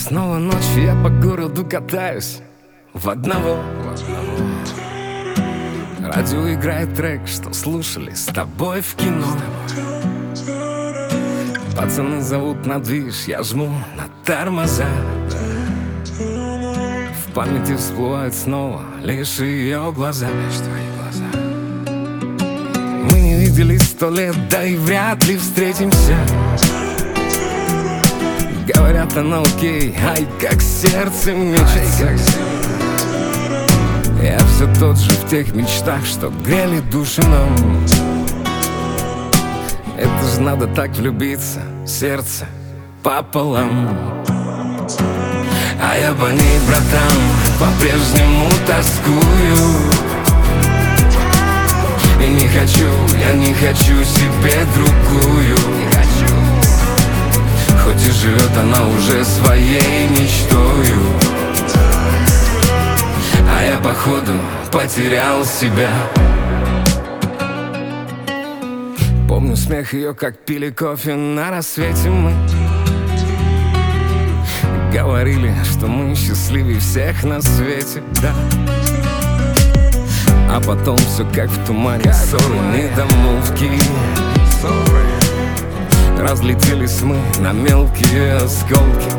снова ночью, я по городу катаюсь в одного. Радио играет трек, что слушали с тобой в кино. Пацаны зовут на движ, я жму на тормоза. В памяти всплывают снова лишь ее глаза. Мы не виделись 100 лет, да и вряд ли встретимся. Говорят, она окей, ай, как сердце мечется. Я все тот же в тех мечтах, что грели души нам. Это ж надо так влюбиться, сердце пополам. А я по ней, братан, по-прежнему тоскую. И не хочу, я не хочу себе другую. Хоть и живет она уже своей мечтою, а я походу потерял себя. Помню смех ее, как пили кофе на рассвете мы. Говорили, что мы счастливее всех на свете, да. А потом все как в тумане, ссоры, недомолвки. Разлетелись мы на мелкие осколки.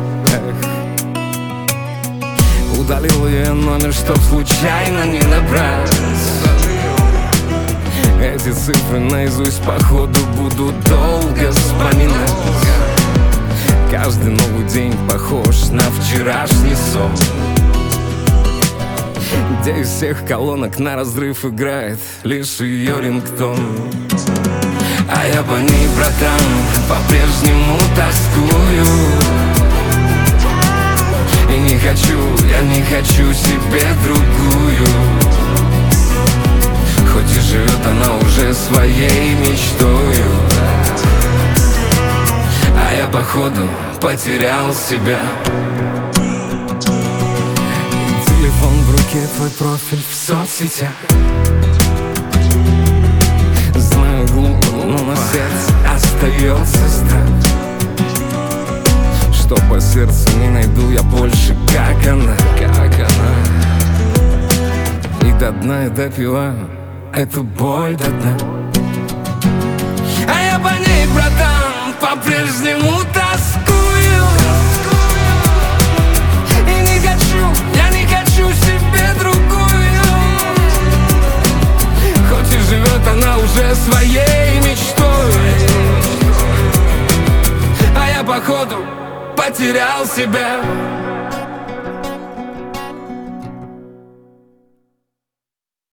Удалил ее номер, чтоб случайно не набрать. Эти цифры наизусть походу буду долго вспоминать. Каждый новый день похож на вчерашний сон, где из всех колонок на разрыв играет лишь ее рингтон. А я по ней, братан, по-прежнему тоскую. И не хочу, я не хочу себе другую. Хоть и живет она уже своей мечтою, а я походу потерял себя. Телефон в руке, твой профиль в соцсетях. Знаю, глупо, но на сердце остается страх, что по сердцу не найду я больше, как она. И до дна я допиваю эту боль до дна. А я по ней, братан, по-прежнему тоскую. И не хочу, я не хочу себе другую. Хоть и живет она уже своей мечтой, а я походу потерял себя.